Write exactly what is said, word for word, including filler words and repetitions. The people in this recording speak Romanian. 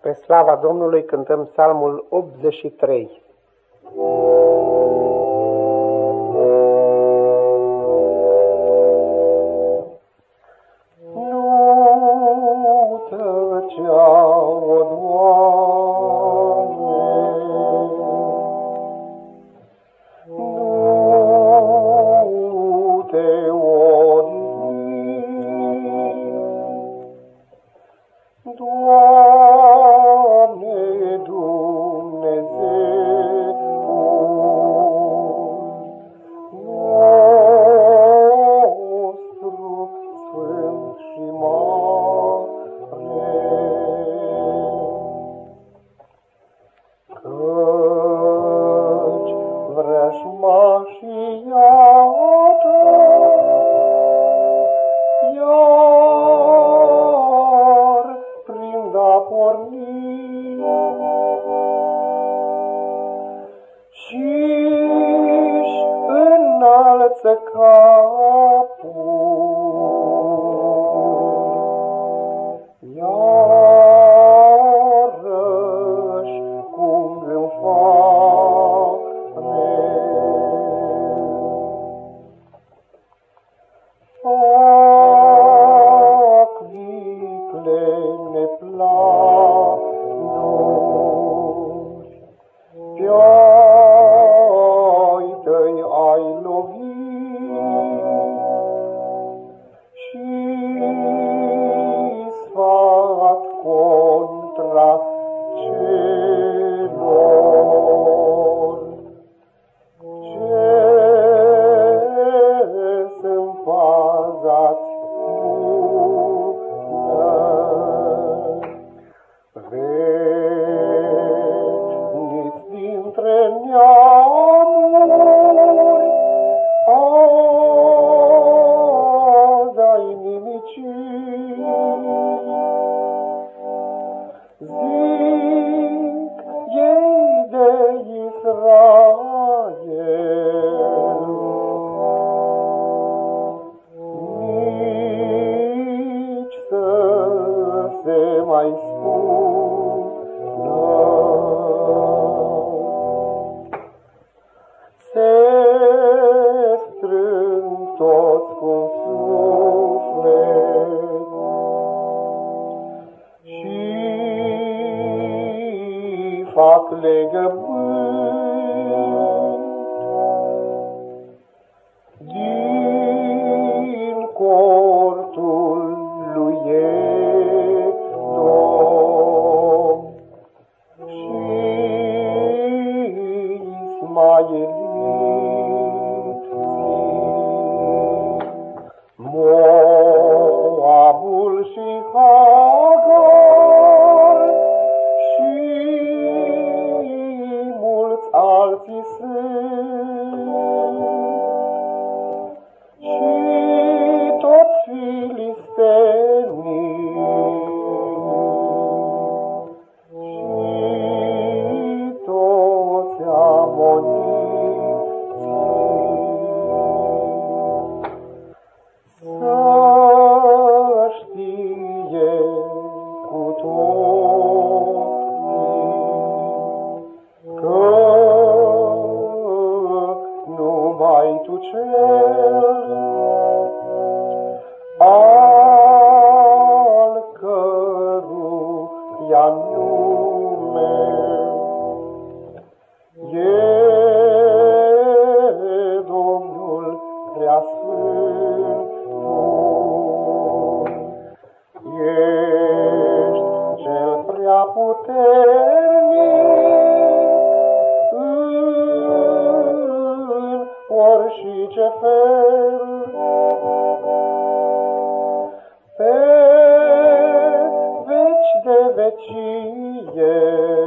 Spre slava Domnului cântăm psalmul optzeci și trei. Nu tăcea, o Doamne, nu te odihni, Doamne Dumnezeul nostru sfânt și mare, căci vrăjmașii iată iar prind a porni și-și înalță capul, iarăși cum înfare. Fac viclene planuri, pe-ai tăi ai lovit și sfat contra celor ce sunt pazați bună. Veniți dintre neamuri, azi ai nimicit, zic ei de Israel, nici să se mai spună. Se strâng toți cu suflet și fac legământ din cortul lui Edom și Ismaeliții. Moabul și Hagar și mulți alții sunt, și toți filistenii, și toți amoniții. Să știe cu toții că numai Tu cel al căruia nume e Domnul preasfântul, ești cel prea puternic în orice fel, pe veci de vecie.